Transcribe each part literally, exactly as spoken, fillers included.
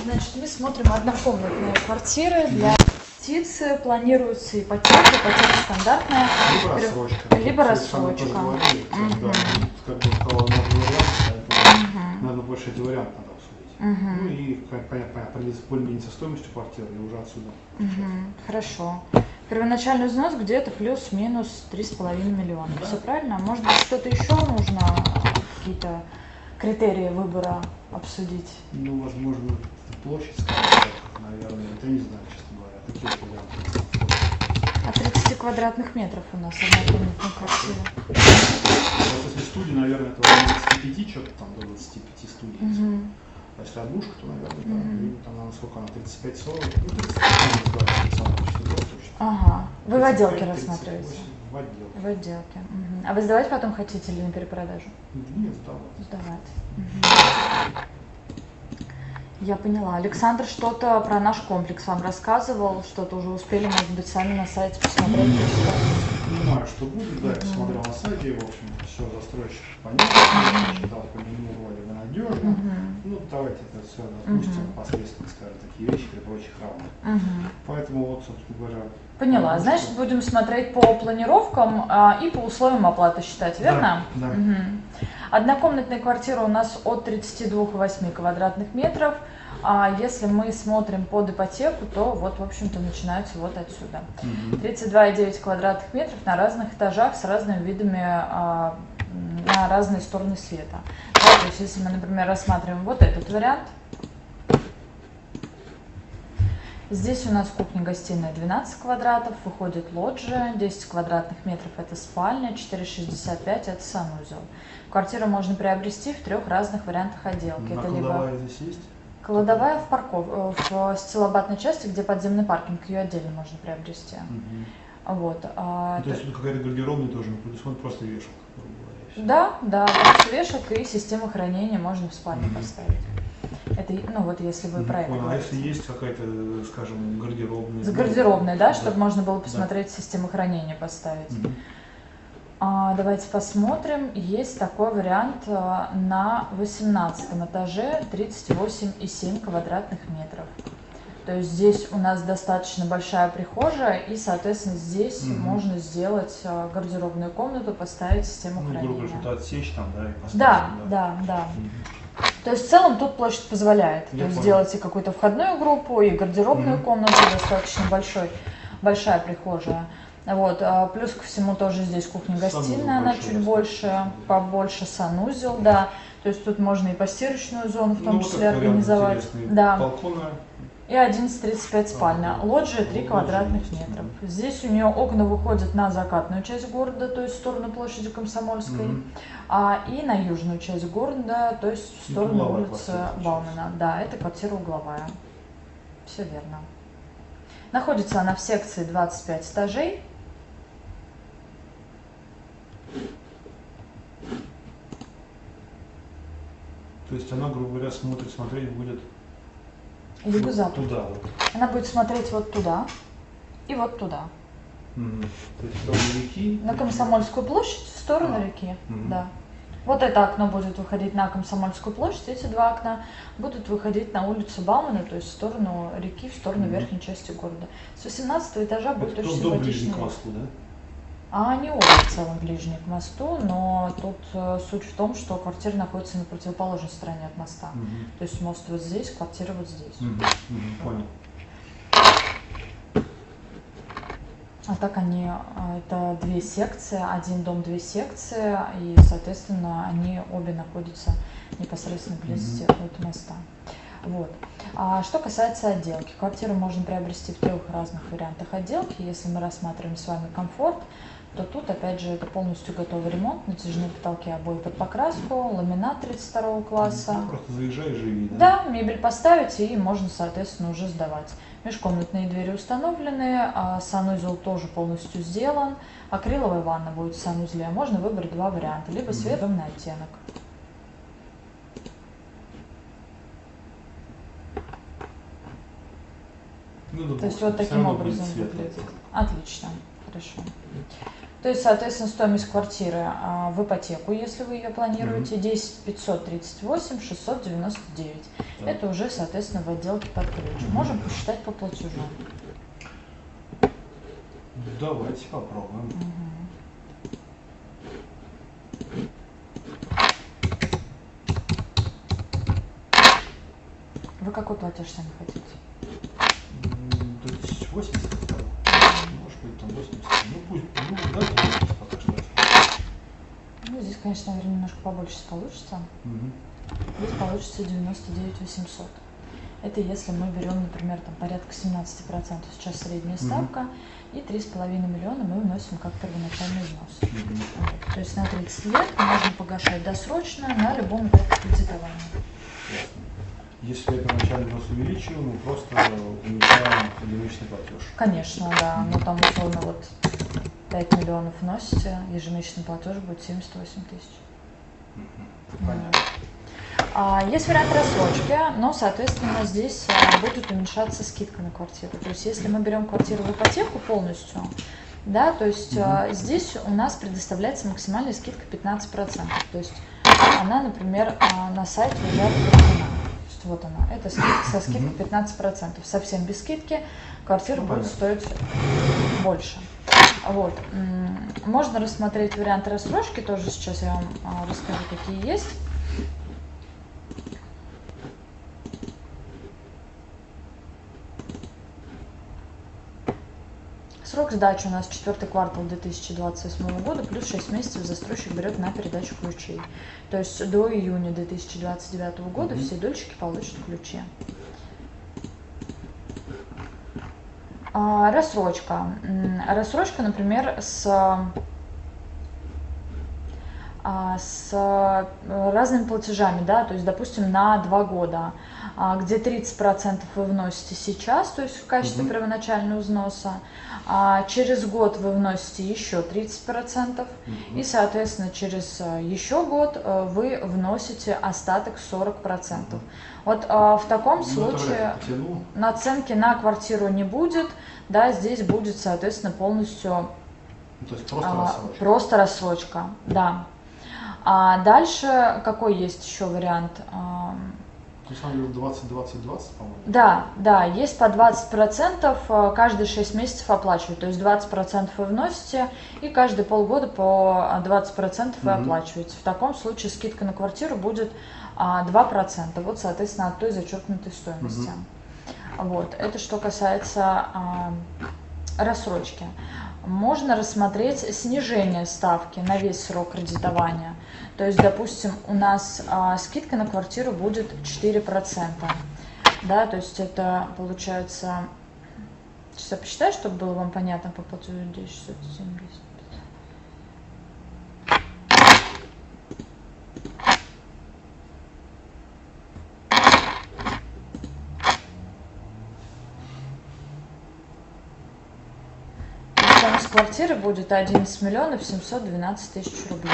Значит, мы смотрим однокомнатные квартиры для инвестиций. Планируется ипотека, ипотека стандартная. Либо рассрочка. Либо рассрочка. Надо больше эти варианты надо обсудить. Угу. Ну и, понятно, определиться более-менее со стоимостью квартиры и уже отсюда. Угу. Хорошо. Первоначальный взнос где-то плюс-минус три с половиной миллиона. Да. Все правильно? Может быть, что-то еще нужно, какие-то критерии выбора обсудить? Ну, возможно, площадь, скажем так, наверное, это не знаю, честно говоря, такие варианты. От тридцати квадратных метров у нас однокомнатная квартира. Вот если студия, наверное, это от двадцати пяти, что-то там до двадцати пяти студий. Угу. А если однушка, то, наверное, да, Угу. там, там сколько она, тридцать пять сорок, ну, тридцать пять, самое точно. Ага. Вы в отделке рассматриваете? В отделке. В отделке. Угу. А вы сдавать потом хотите или на перепродажу? Нет, сдавать. Сдавать. Угу. Я поняла. Александр что-то про наш комплекс вам рассказывал, что-то уже успели, может быть, сами на сайте посмотреть? Понимаю, что будет, да, я посмотрел на сайте, в общем, все застройщик понятно, читал по нему вроде бы надежно. Ну, давайте это все допустим, последствия, скажем, такие вещи при прочих равных. Поэтому вот, собственно говоря. Поняла. Значит, будем смотреть по планировкам а, и по условиям оплаты считать, верно? Да. да. Угу. Однокомнатная квартира у нас от тридцати двух и восьми квадратных метров. А если мы смотрим под ипотеку, то вот, в общем-то, начинается вот отсюда. Угу. тридцать два и девять квадратных метров на разных этажах с разными видами, а, на разные стороны света. Да, то есть, если мы, например, рассматриваем вот этот вариант. Здесь у нас кухня-гостиная двенадцать квадратов, выходит лоджия, десять квадратных метров это спальня, четыре шестьдесят пять это санузел. Квартиру можно приобрести в трех разных вариантах отделки. А это кладовая либо здесь есть? кладовая в парков, в стилобатной части, где подземный паркинг, ее отдельно можно приобрести. Угу. Вот. А, ну, то есть тут какая-то гардеробная тоже, ну, просто вешалка, грубо говоря. Да, да, просто вешалка и система хранения можно в спальне угу. поставить. Это, ну вот если вы про это А говорите. если есть какая-то, скажем, гардеробная? С гардеробной, да, да, чтобы да. можно было посмотреть да. систему хранения поставить. Угу. А, давайте посмотрим. Есть такой вариант а, на восемнадцатом этаже, тридцать восемь и семь квадратных метров. То есть здесь у нас достаточно большая прихожая, и, соответственно, здесь угу. можно сделать а, гардеробную комнату, поставить систему ну, хранения. грубо говоря, что-то отсечь там, да, и поставить. Да, да, да. да. Угу. То есть в целом тут площадь позволяет. Я То есть сделать и какую-то входную группу, и гардеробную mm-hmm. комнату, достаточно большой, большая прихожая. Вот. А плюс ко всему тоже здесь кухня-гостиная, она чуть больше, побольше санузел, да. То есть тут можно и постирочную зону в том ну, числе организовать. Да. Балконы. И одиннадцать тридцать пять спальня. Лоджия три квадратных метров. Здесь у нее окна выходят на закатную часть города, то есть в сторону площади Комсомольской, mm-hmm. а, и на южную часть города, то есть в сторону угловая улицы Баумана. Да, это квартира угловая. Все верно. Находится она в секции двадцать пять этажей. То есть она, грубо говоря, смотрит, смотреть будет юго-запад. Туда вот. Она будет смотреть вот туда и вот туда. Mm-hmm. То есть в сторону реки? На Комсомольскую площадь, в сторону а. реки, mm-hmm. да. Вот это окно будет выходить на Комсомольскую площадь, эти два окна будут выходить на улицу Баумана, то есть в сторону реки, в сторону mm-hmm. верхней части города. С восемнадцатого этажа будет это очень симпатичный. К мосту, да? А они оба в целом ближние к мосту, но тут э, суть в том, что квартира находится на противоположной стороне от моста. Mm-hmm. То есть мост вот здесь, квартира вот здесь. Mm-hmm. Mm-hmm. Понял. А так они, это две секции, один дом, две секции, и, соответственно, они обе находятся непосредственно вблизи mm-hmm. от моста. Вот. А что касается отделки, квартиру можно приобрести в трех разных вариантах отделки. Если мы рассматриваем с вами комфорт, то тут, опять же, это полностью готовый ремонт, натяжные потолки, обои под покраску, ламинат тридцать второго класса. Ну, просто заезжай и живи, да? Да, мебель поставить, и можно, соответственно, уже сдавать. Межкомнатные двери установлены, а санузел тоже полностью сделан. Акриловая ванна будет в санузле. Можно выбрать два варианта, либо светлый оттенок. Ну, да, То есть вот таким образом выглядит. Отлично. Хорошо. То есть, соответственно, стоимость квартиры а, в ипотеку, если вы ее планируете, mm-hmm. десять пятьсот тридцать восемь шестьсот девяносто девять. Да. Это уже, соответственно, в отделке под ключ. Mm-hmm. Можем посчитать по платежу. Давайте попробуем. Mm-hmm. Вы какой платеж сами хотите? До тысячи восемьдесят. Может быть, там восемьдесят. Ну, пусть, ну, давайте восемьдесят пока что. Ну, здесь, конечно, наверное, немножко побольше получится. Угу. Здесь получится девяносто девять восемьсот. Это если мы берем, например, там порядка семнадцать процентов сейчас средняя ставка, угу. и три с половиной миллиона мы вносим как первоначальный взнос. Угу. Вот. То есть на тридцать лет можно погашать досрочно на любом этапе кредитования. Если я первоначально взнос увеличиваю, мы просто уменьшаем ежемесячный платеж. Конечно, да. Ну там условно вот пять миллионов вносите, ежемесячный платеж будет семьдесят восемь тысяч. Угу. Понятно. А, есть вариант рассрочки, но, соответственно, здесь будет уменьшаться скидка на квартиру. То есть если мы берем квартиру в ипотеку полностью, да, то есть угу. а, здесь у нас предоставляется максимальная скидка пятнадцать процентов. То есть она, например, а, на сайте уже открыта. Вот она, это скидка, со скидкой пятнадцать процентов. Совсем без скидки квартира будет стоить больше. Вот. Можно рассмотреть варианты рассрочки, тоже сейчас я вам расскажу, какие есть. Срок сдачи у нас четвертый квартал две тысячи двадцать восьмого года, плюс шесть месяцев застройщик берет на передачу ключей. То есть до июня две тысячи двадцать девятого года mm-hmm. все дольщики получат ключи. А, рассрочка. Рассрочка, например, с, а, с разными платежами, да, то есть, допустим, на два года, а, где тридцать процентов вы вносите сейчас, то есть в качестве mm-hmm. первоначального взноса, а через год вы вносите еще тридцать процентов, mm-hmm. и, соответственно, через еще год вы вносите остаток сорок процентов. Mm-hmm. Вот а, в таком ну, случае наценки на квартиру не будет, да, здесь будет, соответственно, полностью то есть просто, а, рассрочка. просто рассрочка. Да. А дальше какой есть еще вариант? На самом деле двадцать двадцать двадцать, по-моему. Да, да, есть по двадцать процентов каждые шесть месяцев оплачивать. То есть двадцать процентов вы вносите, и каждые полгода по двадцать процентов вы mm-hmm. оплачиваете. В таком случае скидка на квартиру будет два процента. Вот, соответственно, от той зачеркнутой стоимости. Mm-hmm. Вот. Это что касается а, рассрочки. Можно рассмотреть снижение ставки на весь срок кредитования. То есть, допустим, у нас а, скидка на квартиру будет четыре процента. Да, то есть это получается... Сейчас я посчитаю, чтобы было вам понятно по платежу шестьсот семьдесят. Стоимость квартиры будет одиннадцать миллионов семьсот двенадцать тысяч рублей.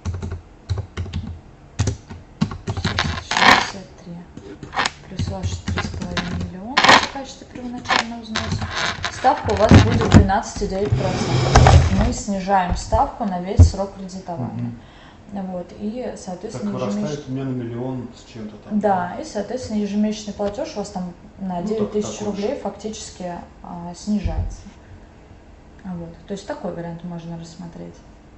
шестьдесят три. Плюс ваши три с половиной миллиона в качестве первоначального взноса. Ставка у вас будет двенадцать целых девять десятых процента. Мы снижаем ставку на весь срок кредитования. Угу. Вот, и, соответственно, так вырастает ежемесяч... у меня на миллион с чем-то там. Да, и, соответственно, ежемесячный платеж у вас там на девять тысяч рублей фактически а, снижается. Вот. То есть такой вариант можно рассмотреть.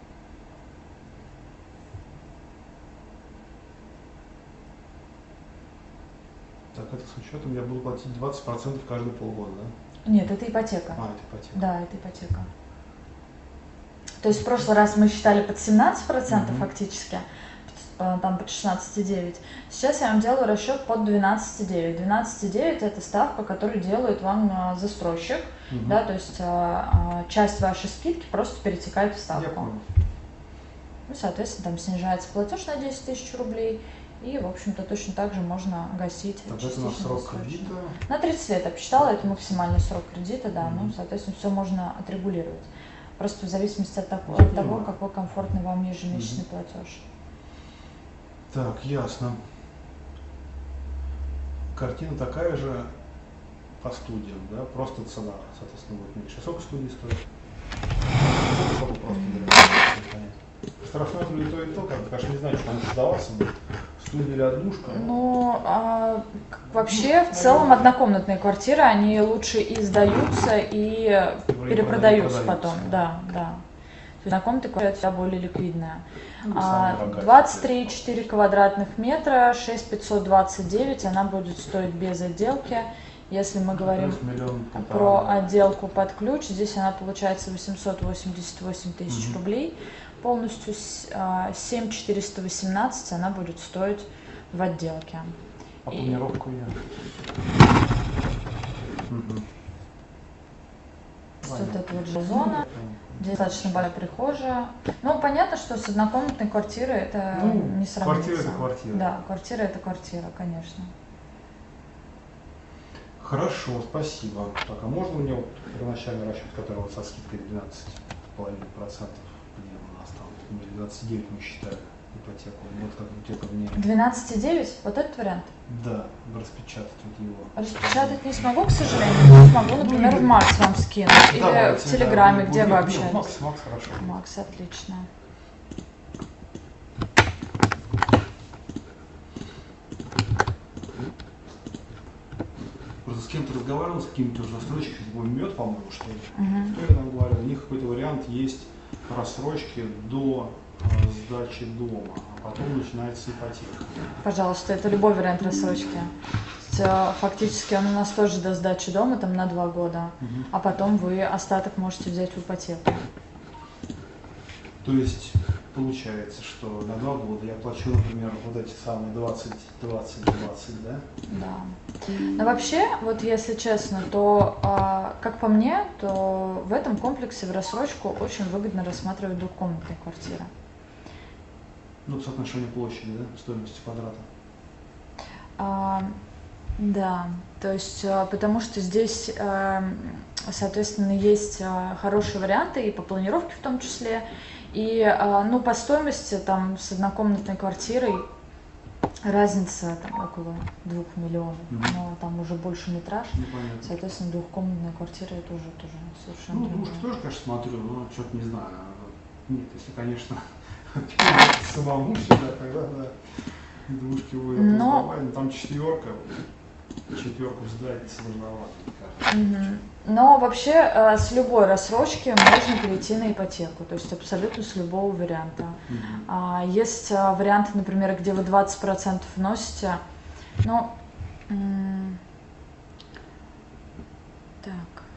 Так, это с учетом я буду платить двадцать процентов каждые полгода, да? Нет, это ипотека. А, это ипотека. Да, это ипотека. То есть в прошлый раз мы считали под семнадцать процентов mm-hmm. фактически, там под шестнадцать целых девять десятых. Сейчас я вам делаю расчет под двенадцать целых девять десятых. двенадцать целых девять десятых это ставка, которую делает вам застройщик. Угу. Да, то есть а, часть вашей скидки просто перетекает в ставку. Ну, соответственно, там снижается платеж на десять тысяч рублей. И, в общем-то, точно так же можно гасить. Так это на срок кредита? На тридцать лет я посчитала, это максимальный срок кредита, да. Угу. Ну, соответственно, все можно отрегулировать. Просто в зависимости от того, от того какой комфортный вам ежемесячный угу. платеж. Так, ясно. Картина такая же по студиям, да, просто цена, соответственно, будет меньше. Сколько студии стоит? чтобы просто понять. Страховка ли то и то, как, конечно, не знаю, что там сдаваться будет. Студия или однушка? Ну, а, вообще, в целом, однокомнатные квартиры, они лучше и сдаются, и перепродаются потом. Да, да. То есть однокомнатная квартира всегда более ликвидная. Ну, А, двадцать три и четыре квадратных метра, шесть тысяч пятьсот двадцать девять, она будет стоить без отделки. Если мы говорим про отделку под ключ, здесь она получается восемьсот восемьдесят восемь тысяч угу. рублей. Полностью семь тысяч четыреста восемнадцать она будет стоить в отделке. А планировку ее? Угу. Вот это вот же зона. Здесь достаточно большая прихожая. Ну, понятно, что с однокомнатной квартирой это ну, не сравнится. Квартира это квартира. Да, квартира это квартира, конечно. Хорошо, спасибо. Так, а можно мне вот первоначальный расчет, который вот со скидкой двенадцать целых пять десятых процента, где у нас там, двадцать девять мы считали ипотеку, вот как где-то мне... двенадцать целых девять десятых? Вот этот вариант? Да, распечатать вот его. Распечатать не смогу, к сожалению, смогу, например, ну, в Макс вам скинуть, да, или давайте, в Телеграме, да, где вы общаетесь. Макс, Макс, хорошо. Макс, отлично. Просто с кем-то разговаривал, с какими-то застройщиками, был Мед, по-моему, что ли. Uh-huh. Кто я нам говорил, у них какой-то вариант есть рассрочки до э, сдачи дома, а потом начинается ипотека. Пожалуйста, это любой вариант рассрочки. Фактически он у нас тоже до сдачи дома, там на два года, uh-huh. а потом вы остаток можете взять в ипотеку. То есть получается, что на два года я плачу, например, вот эти самые двадцать, двадцать, двадцать, да? Да. Но вообще, вот если честно, то, а, как по мне, то в этом комплексе в рассрочку очень выгодно рассматривать двухкомнатные квартиры. Ну, соотношение площади, да, стоимости квадрата. А, да, то есть, потому что здесь, соответственно, есть хорошие варианты и по планировке в том числе, и, ну, по стоимости там с однокомнатной квартирой разница там около двух миллионов, mm-hmm. но там уже больше метраж, ну, соответственно, двухкомнатная квартира это уже тоже совершенно ну, другое. двушки тоже, конечно, смотрю, но что-то не знаю. Нет, если, конечно, самому сюда, тогда, да, двушки будет но... там четверка. Четверку сдать сложновато, мне кажется. Угу. Но вообще э, с любой рассрочки можно перейти на ипотеку, то есть абсолютно с любого варианта. Угу. А, есть а, варианты, например, где вы двадцать процентов вносите, но... М- так...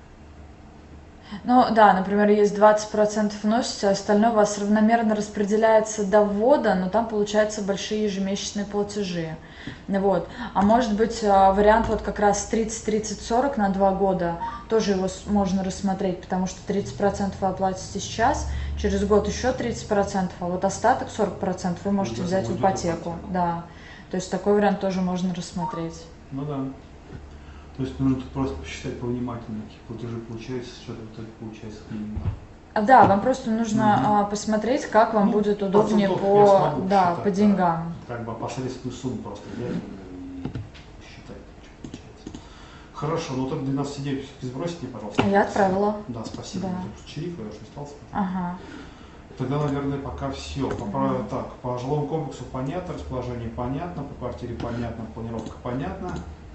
Ну да, например, есть двадцать процентов вносите, а остальное у вас равномерно распределяется до ввода, но там получаются большие ежемесячные платежи. Вот. А может быть вариант вот как раз тридцать тридцать сорок на два года, тоже его можно рассмотреть, потому что тридцать процентов вы оплатите сейчас, через год еще тридцать процентов, а вот остаток сорок процентов вы можете ну, взять в ипотеку. Да. То есть такой вариант тоже можно рассмотреть. Ну да. То есть нужно тут просто посчитать повнимательнее, какие платежи получаются, что в итоге получается клиент. Да, вам просто нужно угу. а, посмотреть, как вам ну, будет удобнее по, да, считать, по деньгам. Да, как бы посредственную сумму просто взять и считать, что получается. Хорошо, ну так двенадцать девять сбросите мне, пожалуйста. Я отправила. Да, спасибо. Да. Чаев, я уже остался. Ага. Тогда, наверное, пока все. По, угу. Так, по жилому комплексу понятно, расположение понятно, по квартире понятно, планировка понятна.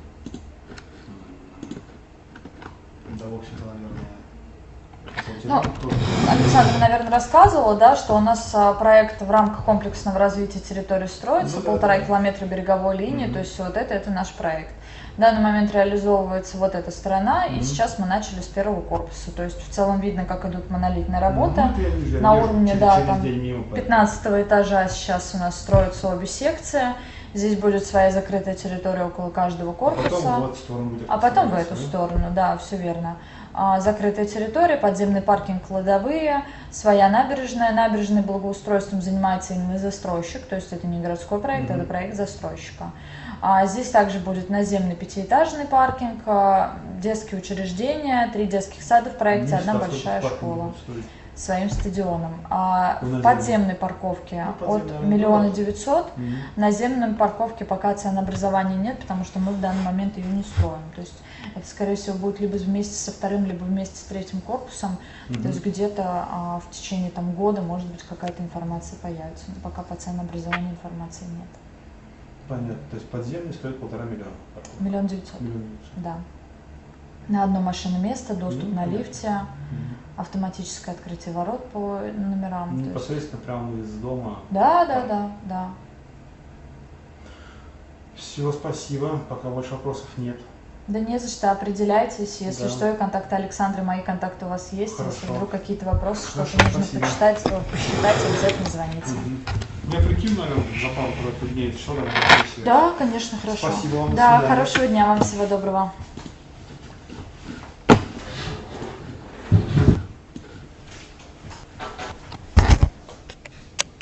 Да, в общем-то, наверное... Ну, Александр, наверное, рассказывала, да, что у нас а, проект в рамках комплексного развития территории строится, ну, полтора да, да. километра береговой линии, mm-hmm. то есть вот это, это наш проект. В данный момент реализовывается вот эта сторона, mm-hmm. и сейчас мы начали с первого корпуса, то есть в целом видно, как идут монолитные работы. Ну, я вижу, на я уровне, через, да, через там мимо, пятнадцатого этажа сейчас у нас строятся обе секции. Здесь будет своя закрытая территория около каждого корпуса. А потом в эту сторону, будет а потом в эту сторону, да, все верно. А, закрытая территория, подземный паркинг, кладовые, своя набережная. Набережной благоустройством занимается именно застройщик, то есть это не городской проект, mm-hmm. это проект застройщика. А, здесь также будет наземный пятиэтажный паркинг, а, детские учреждения, три детских сада в проекте, одна большая школа. своим стадионом. А в Наземной. подземной парковке Ну, от подземная, миллиона да. девятьсот, Мгм. наземной парковки пока ценообразования нет, потому что мы в данный момент ее не строим. То есть это, скорее всего, будет либо вместе со вторым, либо вместе с третьим корпусом. Мгм. То есть где-то а, в течение там, года, может быть, какая-то информация появится. Но пока по ценообразованию информации нет. Понятно. То есть подземный стоит полтора миллиона. Миллион девятьсот. Миллион девятьсот. Да. На одно машиноместо, доступ Ну, на понятно. лифте, Мгм. автоматическое открытие ворот по номерам. То есть- Непосредственно прямо из дома. Да, да, да, да. Все, спасибо. Пока больше вопросов нет. Да не за что, определяйтесь. Если Да. что, и контакты Александры, мои контакты у вас есть. Если Хорошо. вдруг какие-то вопросы, Хорошо, что-то нужно спасибо. почитать, то почитать, обязательно звоните. Мгм. Я прикину, наверное, за пару-тройку дней, что там комиссия. Да, конечно, хорошо. Спасибо вам, до Да, свидания. хорошего дня вам, всего доброго.